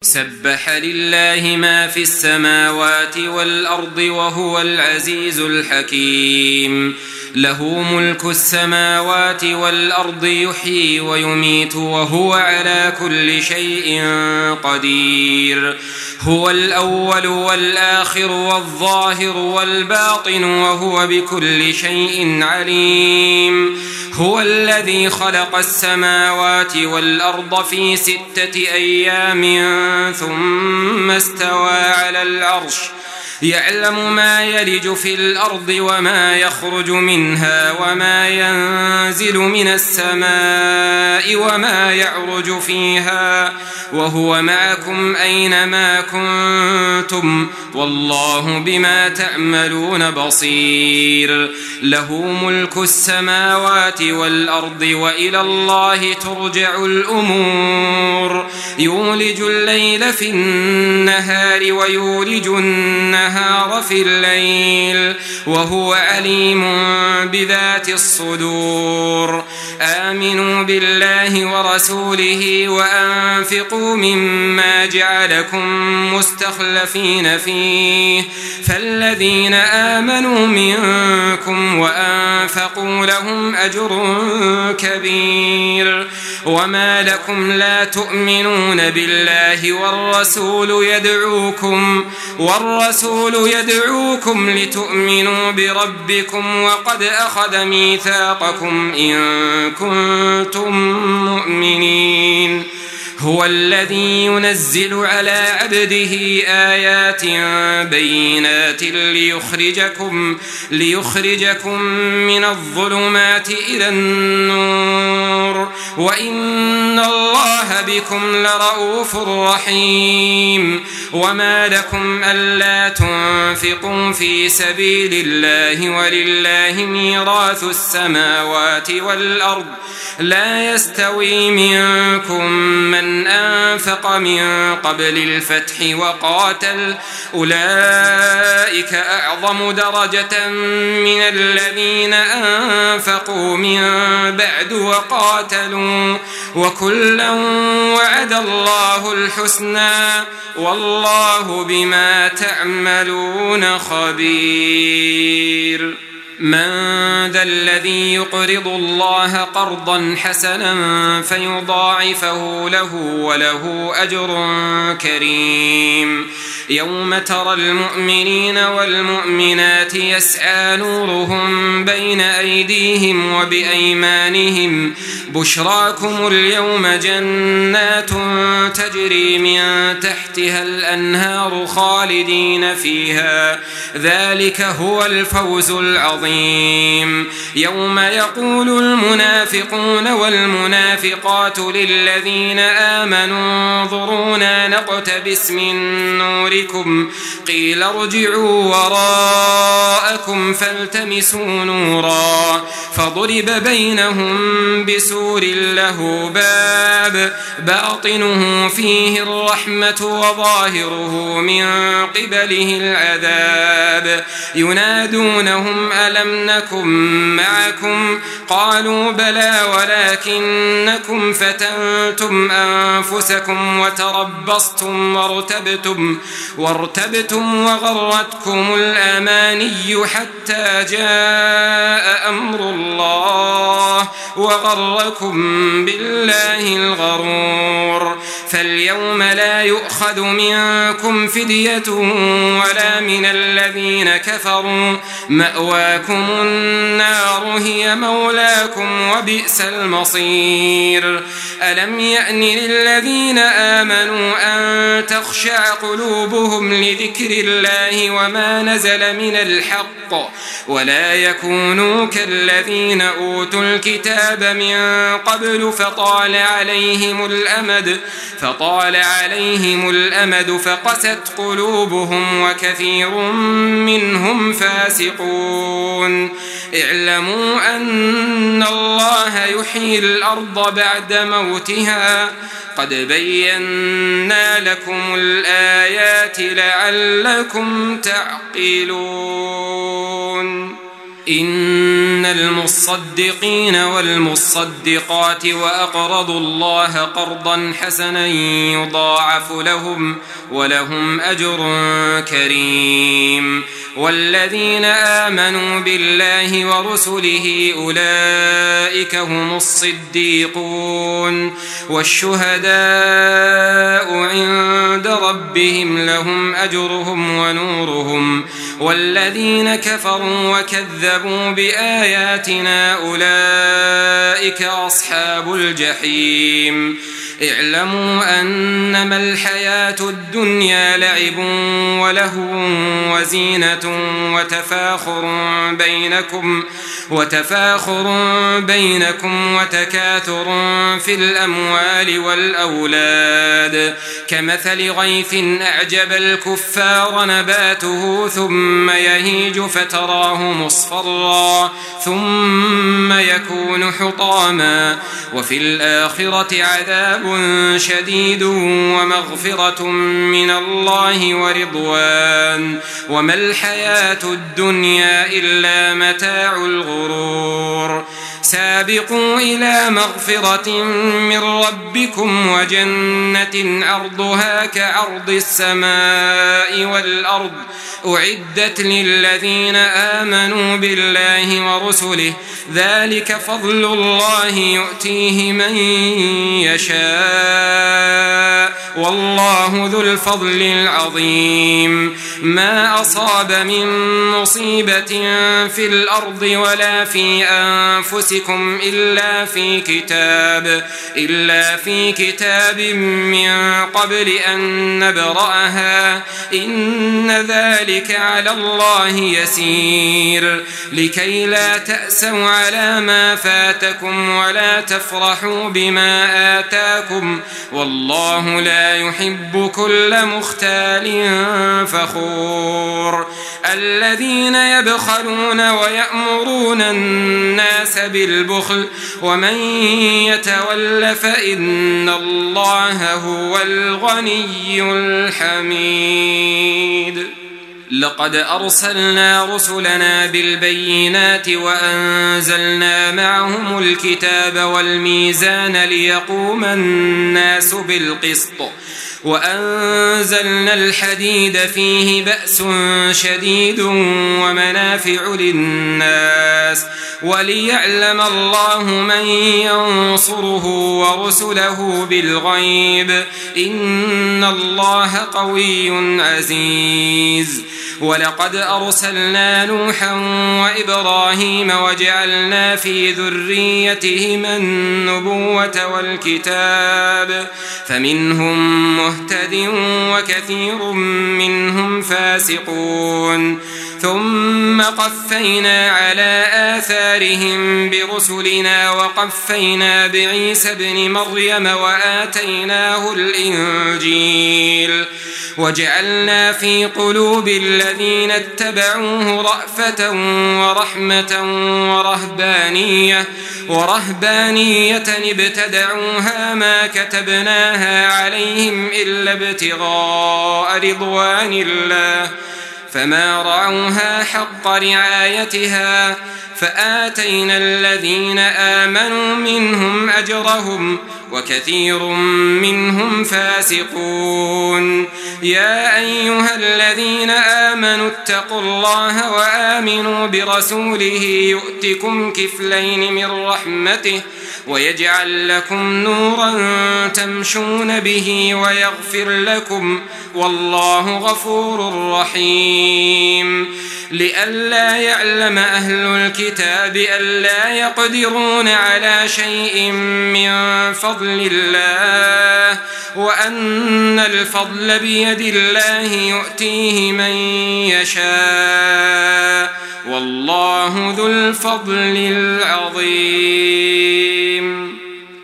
سبح لله ما في السماوات والأرض وهو العزيز الحكيم له ملك السماوات والأرض يحيي ويميت وهو على كل شيء قدير هو الأول والآخر والظاهر والباطن وهو بكل شيء عليم هو الذي خلق السماوات والأرض في 6 أيام ثم استوى على العرش يعلم ما يلج في الأرض وما يخرج منها وما ينزل من السماء وما يعرج فيها وهو معكم أينما كنتم والله بما تعملون بصير له ملك السماوات والأرض وإلى الله ترجع الأمور يولج الليل في النهار ويولج النهار في الليل وهو عليم بذات الصدور آمنوا بالله ورسوله وأنفقوا مما جعلكم مستخلفين فيه فالذين آمنوا منكم وأنفقوا لهم أجر كبير وما لكم لا تؤمنون بالله والرسول يدعوكم لتؤمنوا بربكم وقد أخذ ميثاقكم إن كنتم مؤمنين هو الذي ينزل على عبده آيات بينات ليخرجكم من الظلمات إلى النور وإن الله بكم لرؤوف رحيم وما لكم ألا تنفقوا في سبيل الله ولله ميراث السماوات والأرض لا يستوي منكم من أنفق من قبل الفتح وقاتل أولئك أعظم درجة من الذين أنفقوا من بعد وقاتلوا وكلا وعد الله الحسنى والله بما تعملون خبير من ذا الذي يقرض الله قرضا حسنا فيضاعفه له وله أجر كريم يوم ترى المؤمنين والمؤمنات يسعى نورهم بين أيديهم وبأيمانهم بشراكم اليوم جنات تجري من تحتها الأنهار خالدين فيها ذلك هو الفوز العظيم يوم يقول المنافقون والمنافقات للذين آمنوا انظرونا نقتبس من نوركم قيل ارجعوا وراءكم فالتمسوا نورا فضرب بينهم بسور له باب باطنه فيه الرحمة وظاهره من قبله العذاب ينادونهم ألم نكن معكم قالوا بلى ولكنكم فتنتم أنفسكم وتربصتم وارتبتم وغرتكم الأماني حتى جاء أمر الله وغركم بالله الغرور فاليوم لا يؤخذ منكم فدية ولا من الذين كفروا مأواكم النار هي مولاكم وبئس المصير ألم يأن للذين آمنوا أن تخشع قلوبهم لذكر الله وما نزل من الحق ولا يكونوا كالذين أوتوا الكتاب من قبل فطال عليهم الأمد فقست قلوبهم وكثير منهم فاسقون اعلموا أن الله يحيي الأرض بعد موتها قد بينا لكم الآيات لعلكم تعقلون إن المصدقين والمصدقات وأقرضوا الله قرضا حسنا يضاعف لهم ولهم أجر كريم. والذين آمنوا بالله ورسله أولئك هم الصديقون والشهداء عند ربهم لهم أجرهم ونورهم. والذين كفروا وكذبوا بآياتنا أولئك أصحاب الجحيم. اعلموا أنما الحياة الدنيا لعب ولهو وزينة وتفاخر بينكم وتكاثر في الأموال والأولاد كمثل غيث أعجب الكفار نباته ثم يهيج فتراه مصفرا ثم يكون حطاما وفي الآخرة عذاب شديد ومغفرة من الله ورضوان وما الحياة الدنيا إلا متاع الغرور. سابقوا إلى مغفرة من ربكم وجنة عرضها كعرض السماء والأرض أعدت للذين آمنوا بالله ورسله ذلك فضل الله يؤتيه من يشاء والله ذو الفضل العظيم. ما أصاب من مصيبة في الأرض ولا في أنفسكم إلا في كتاب من قبل أن نبرأها إن ذلك على الله يسير. لكي لا تأسوا على ما فاتكم ولا تفرحوا بما آتاكم والله لا يحب كل مختال فخور. الذين يبخلون ويأمرون الناس بالبخل ومن يتول فإن الله هو الغني الحميد. لقد أرسلنا رسلنا بالبينات وأنزلنا معهم الكتاب والميزان ليقوم الناس بالقسط وأنزلنا الحديد فيه بأس شديد ومنافع للناس وليعلم الله من ينصره ورسله بالغيب إن الله قوي عزيز. ولقد أرسلنا نوحا وإبراهيم وجعلنا في ذريتهما النبوة والكتاب فمنهم مهتد وكثير منهم فاسقون. ثم قفينا على آثارهم برسلنا وقفينا بعيسى ابن مريم وآتيناه الإنجيل وجعلنا في قلوب الذين اتبعوه رأفة ورحمة ورهبانية ابتدعوها ما كتبناها عليهم إلا ابتغاء رضوان الله فما رعوها حق رعايتها فآتينا الذين آمنوا منهم أجرهم وكثير منهم فاسقون. يا أيها الذين آمنوا اتقوا الله وآمنوا برسوله يؤتكم كفلين من رحمته ويجعل لكم نورا تمشون به ويغفر لكم والله غفور رحيم. لئلا يعلم أهل الكتاب ألا يقدرون على شيء من فضل الله وأن الفضل بيد الله يؤتيه من يشاء والله ذو الفضل العظيم.